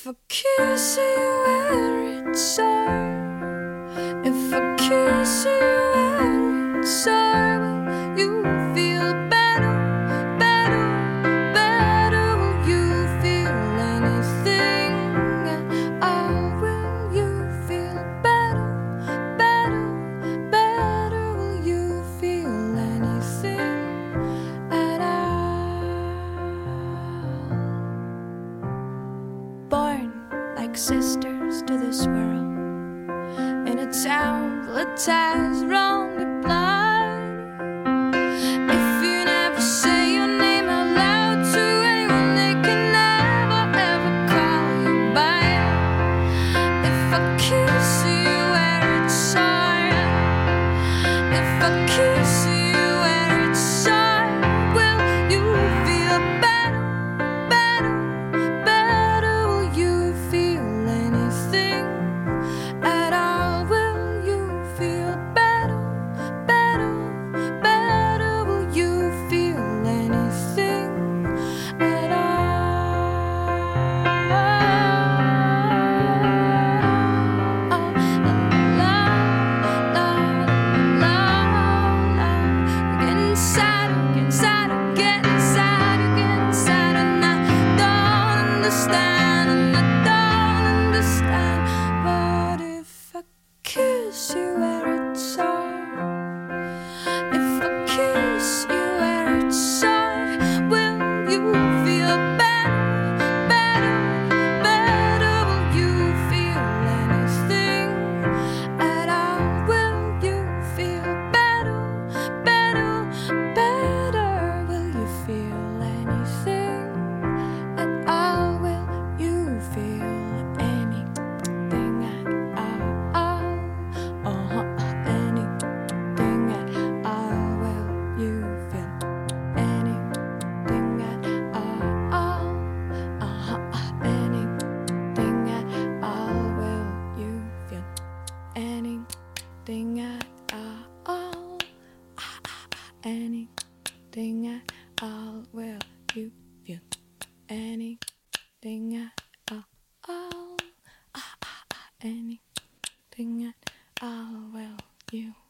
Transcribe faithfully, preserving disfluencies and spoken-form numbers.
I kiss you where it's sore, if I kiss you where it's sore, will you feel better, better, better? Will you feel anything at all? Will you feel better, better, better? Will you feel anything at all? Born like sisters to this world, in a town full of ties, wrong and blind. If you never say your name out loud to anyone, they can never ever call you by it. If I kiss you where it's sore, if I kiss you where it's sore, will you feel better, better, better? Will you feel anything at all? Will you feel better, better, better? Will you feel anything at all? La, la, la, la. You get inside, you get inside, you get inside, you get inside, and I don't understand, and I don't understand. But if I kiss you where it's sore, if I kiss you where it's sore, will you feel better, better, better? Will you feel anything at all? Will you feel better, better, better? Will you feel anything at all? Will you feel anything at all? Uh-huh, anything at all? Will you feel anything at all? Uh-huh, anything at all? Will you feel anything at all? Anything at all? Will you feel anything at all? Anything at all? Will you